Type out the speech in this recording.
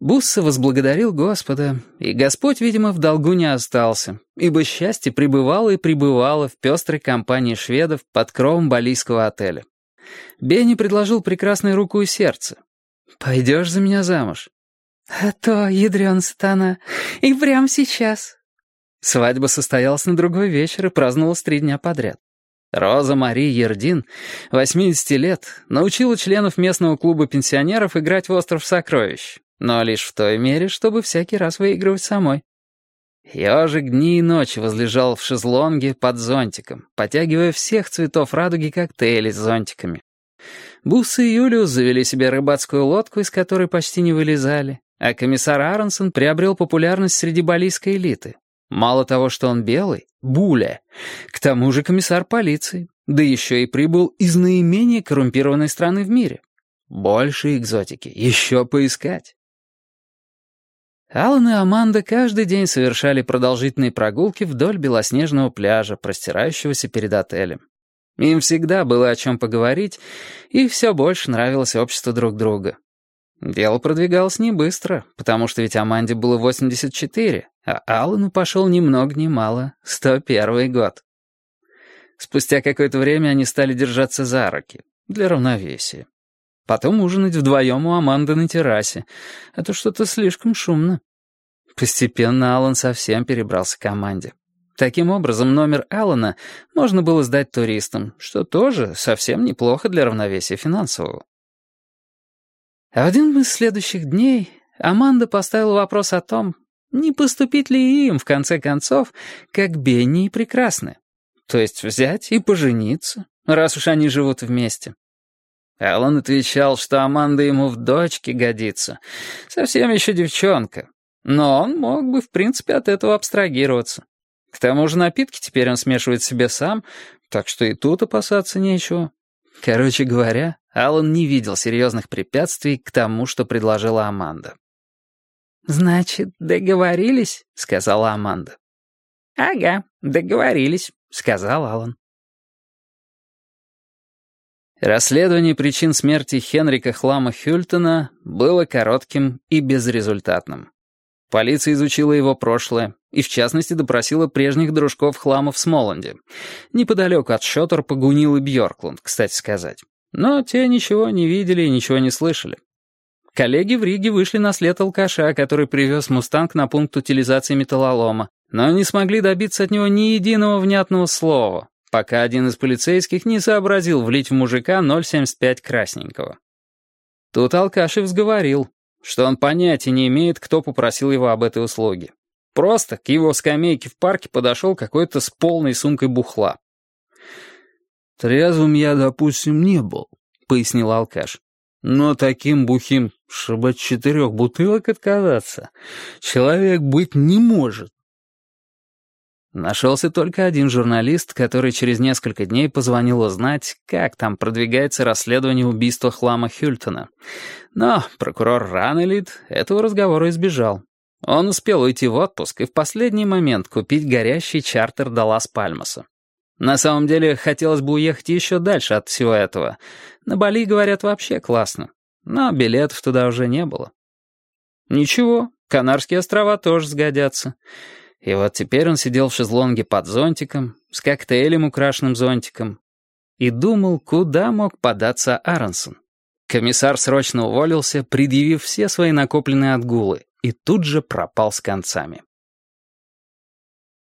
Бусса возблагодарил Господа, и Господь, видимо, в долгу не остался, ибо счастье пребывало и пребывало в пестрой компании шведов под кровом балийского отеля. Бенни предложил прекрасной руку и сердце. «Пойдешь за меня замуж?» «А то, ядрён сатана, и прямо сейчас». Свадьба состоялась на другой вечер и праздновалась 3 дня подряд. Роза Мари Ердин, 80 лет, научила членов местного клуба пенсионеров играть в «Остров сокровищ», но лишь в той мере, чтобы всякий раз выигрывать самой. Ёжик дни и ночи возлежал в шезлонге под зонтиком, потягивая всех цветов радуги коктейли с зонтиками. Бусса и Юлиус завели себе рыбацкую лодку, из которой почти не вылезали, а комиссар Аронсон приобрел популярность среди балийской элиты. Мало того, что он белый, буля, к тому же комиссар полиции, да еще и прибыл из наименее коррумпированной страны в мире. Больше экзотики, еще поискать. Алан и Аманда каждый день совершали продолжительные прогулки вдоль белоснежного пляжа, простирающегося перед отелем. Им всегда было о чем поговорить, и все больше нравилось общество друг друга. Дело продвигалось не быстро, потому что ведь Аманде было 84, а Алану пошел ни много ни мало 101 год. Спустя какое-то время они стали держаться за руки, для равновесия. Потом ужинать вдвоем у Аманды на террасе. Это что-то слишком шумно. Постепенно Алан совсем перебрался к Аманде. Таким образом, номер Алана можно было сдать туристам, что тоже совсем неплохо для равновесия финансового. А в один из следующих дней Аманда поставила вопрос о том, не поступить ли им, в конце концов, как Бенни и Прекрасны. То есть взять и пожениться, раз уж они живут вместе. Алан отвечал, что Аманда ему в дочке годится. Совсем еще девчонка. Но он мог бы, в принципе, от этого абстрагироваться. К тому же напитки теперь он смешивает себе сам, так что и тут опасаться нечего. Короче говоря, Алан не видел серьезных препятствий к тому, что предложила Аманда. «Значит, договорились?» — сказала Аманда. «Ага, договорились», — сказал Алан. Расследование причин смерти Хенрика Хлама Хюльтона было коротким и безрезультатным. Полиция изучила его прошлое и, в частности, допросила прежних дружков Хлама в Смоланде, неподалеку от Шёторпа, Гунилл и Бьорклунд, кстати сказать. Но те ничего не видели и ничего не слышали. Коллеги в Риге вышли на след алкаша, который привез «Мустанг» на пункт утилизации металлолома, но не смогли добиться от него ни единого внятного слова, пока один из полицейских не сообразил влить в мужика 0,75 красненького. Тут алкаш и взговорил, что он понятия не имеет, кто попросил его об этой услуге. Просто к его скамейке в парке подошел какой-то с полной сумкой бухла. «Трезвым я, допустим, не был», — пояснил алкаш. «Но таким бухим, чтобы от 4 бутылок отказаться, человек быть не может». Нашелся только один журналист, который через несколько дней позвонил узнать, как там продвигается расследование убийства Хлама Хюльтона. Но прокурор Ранелид этого разговора избежал. Он успел уйти в отпуск и в последний момент купить горящий чартер до Лас-Пальмаса. На самом деле, хотелось бы уехать еще дальше от всего этого. На Бали, говорят, вообще классно. Но билетов туда уже не было. Ничего, Канарские острова тоже сгодятся. И вот теперь он сидел в шезлонге под зонтиком, с коктейлем, украшенным зонтиком, и думал, куда мог податься Аронсон. Комиссар срочно уволился, предъявив все свои накопленные отгулы, и тут же пропал с концами.